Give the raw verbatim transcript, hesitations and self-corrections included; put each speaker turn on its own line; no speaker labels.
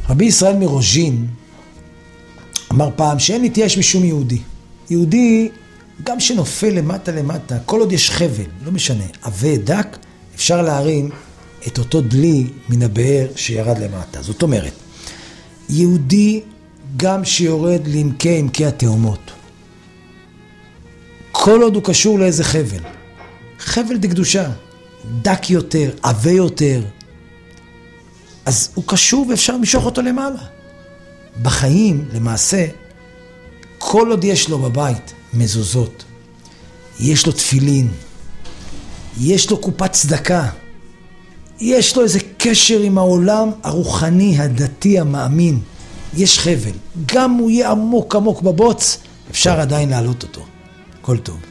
רבי ישראל מרוז'ין אמר פעם שאין להתייאש משום יהודי. יהודי, גם שנופל למטה למטה, כל עוד יש חבל, לא משנה, עבה דק, אפשר להרים את אותו דלי מן הבאר שירד למטה. זאת אומרת, יהודי גם שיורד לעמקי עמקי התאומות, כל עוד הוא קשור לאיזה חבל, חבל דקדושה, דק יותר, עבה יותר, אז הוא קשור ואפשר למשוך אותו למעלה. בחיים, למעשה, כל עוד יש לו בבית מזוזות, יש לו תפילין, יש לו קופת צדקה, יש לו איזה קשר עם העולם הרוחני, הדתי, המאמין, יש חבל. גם הוא יהיה עמוק עמוק בבוץ, אפשר עדיין להעלות אותו. כל טוב.